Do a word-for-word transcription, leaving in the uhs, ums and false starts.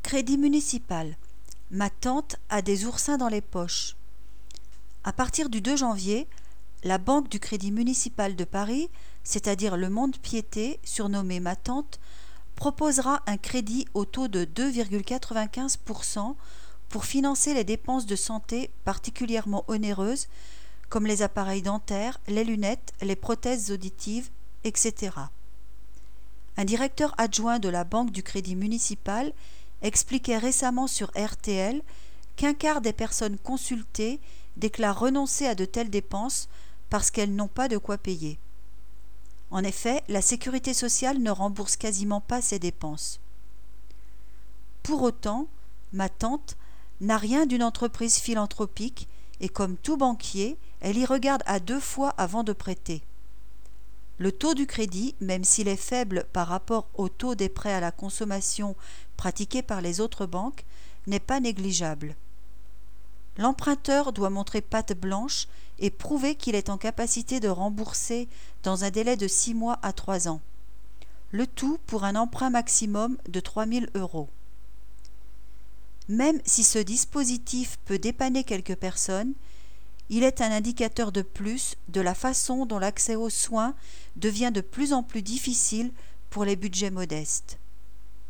Crédit municipal. Ma tante a des oursins dans les poches. À partir du deux janvier, la Banque du Crédit municipal de Paris, c'est-à-dire le mont-de-piété, surnommé Ma Tante, proposera un crédit au taux de deux virgule quatre-vingt-quinze pour cent pour financer les dépenses de santé particulièrement onéreuses, comme les appareils dentaires, les lunettes, les prothèses auditives, et cetera. Un directeur adjoint de la Banque du Crédit municipal expliquait récemment sur R T L qu'un quart des personnes consultées déclarent renoncer à de telles dépenses parce qu'elles n'ont pas de quoi payer. En effet, la sécurité sociale ne rembourse quasiment pas ces dépenses. Pour autant, ma tante n'a rien d'une entreprise philanthropique et comme tout banquier, elle y regarde à deux fois avant de prêter. Le taux du crédit, même s'il est faible par rapport au taux des prêts à la consommation pratiqués par les autres banques, n'est pas négligeable. L'emprunteur doit montrer patte blanche et prouver qu'il est en capacité de rembourser dans un délai de six mois à trois ans. Le tout pour un emprunt maximum de trois mille euros. Même si ce dispositif peut dépanner quelques personnes, il est un indicateur de plus de la façon dont l'accès aux soins devient de plus en plus difficile pour les budgets modestes.